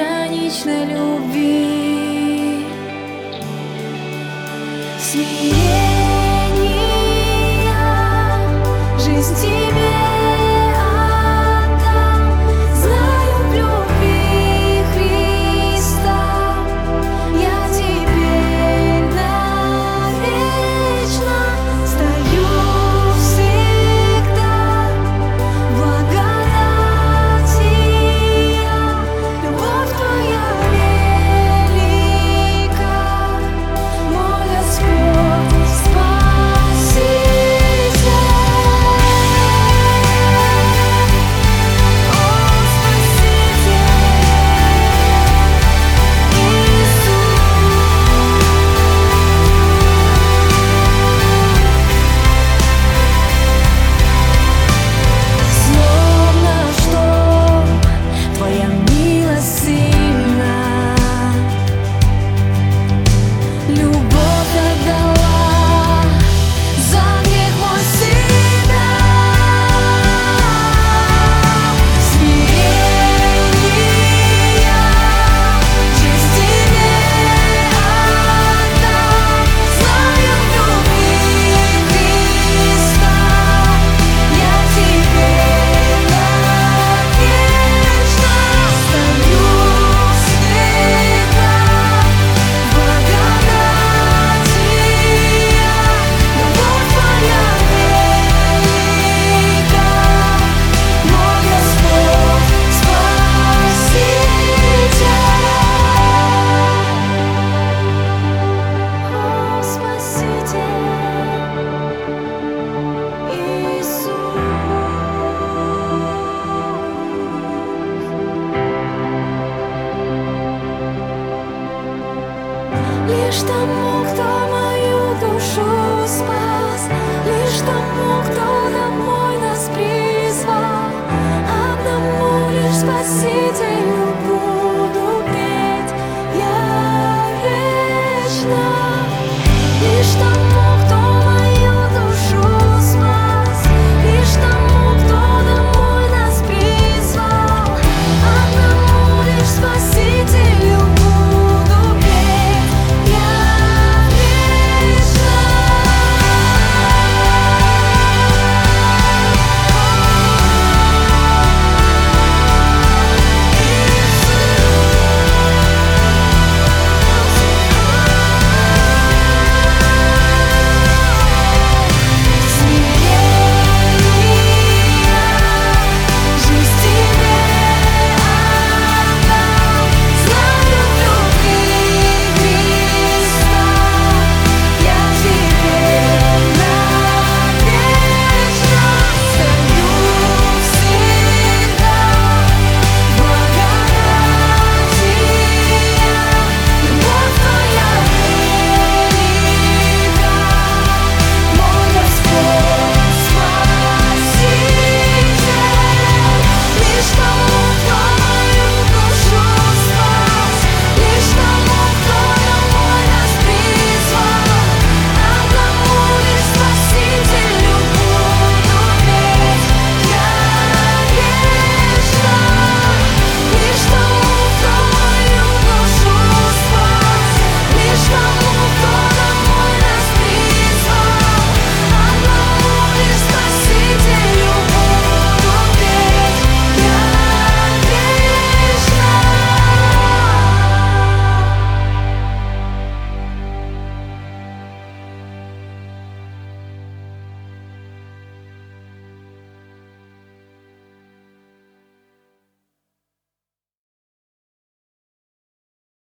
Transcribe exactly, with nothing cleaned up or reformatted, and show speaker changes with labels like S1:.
S1: безграничной любви. Смирение, жизнь тебе отдам, знаю в любви Христа, я теперь навечно стою всегда в благодати я. Любовь твоя велика, мой Господь Спаситель. О, Спаситель Иисус. Словно шторм, твоя милость сильна, любовь отдала за грех мой себя. Смирение, жизнь тебе отдам, знаю в любви Христа, я теперь навечно стою всегда в благодати я. Любовь твоя велика, мой Господь Спаситель. О, Спаситель Иисус. Лишь тому, кто мою душу спас, лишь тому, кто домой нас призвал, одному лишь Спасителю